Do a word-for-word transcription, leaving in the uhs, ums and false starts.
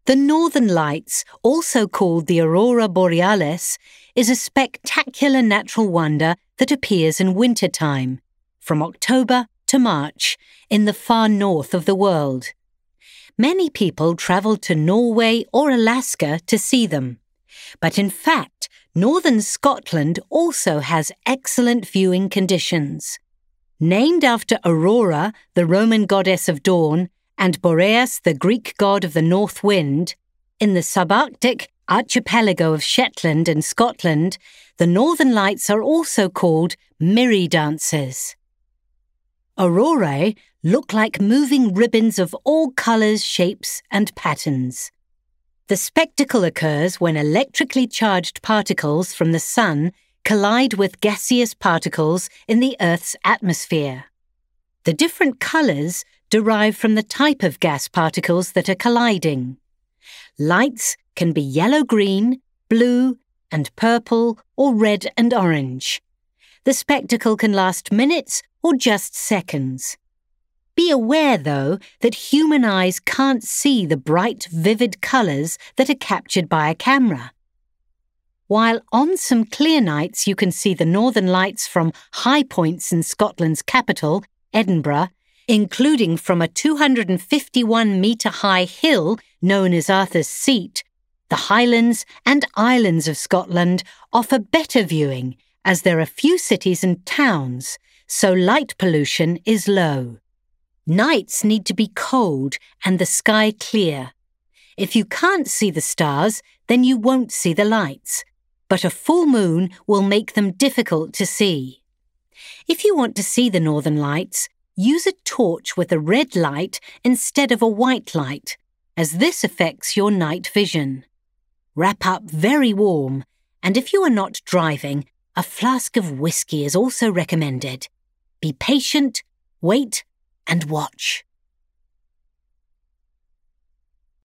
The Northern Lights, also called the Aurora Borealis, is a spectacular natural wonder that appears in wintertime, from October to March, in the far north of the world. Many people travel to Norway or Alaska to see them. But in fact, northern Scotland also has excellent viewing conditions. Named after Aurora, the Roman goddess of dawn, and Boreas, the Greek god of the north wind, in the subarctic archipelago of Shetland and Scotland, the Northern Lights are also called Mirri dances. Aurorae look like moving ribbons of all colours, shapes and patterns. The spectacle occurs when electrically charged particles from the sun collide with gaseous particles in the Earth's atmosphere. The different colours derive from the type of gas particles that are colliding. Lights can be yellow-green, blue and purple, or red and orange. The spectacle can last minutes or just seconds. Be aware, though, that human eyes can't see the bright, vivid colours that are captured by a camera. While on some clear nights you can see the Northern Lights from high points in Scotland's capital, Edinburgh, including from a two hundred fifty-one metre high hill known as Arthur's Seat, the Highlands and Islands of Scotland offer better viewing as there are few cities and towns, so light pollution is low. Nights need to be cold and the sky clear. If you can't see the stars, then you won't see the lights, but a full moon will make them difficult to see. If you want to see the Northern Lights, use a torch with a red light instead of a white light, as this affects your night vision. Wrap up very warm, and if you are not driving, a flask of whiskey is also recommended. Be patient, wait, and watch.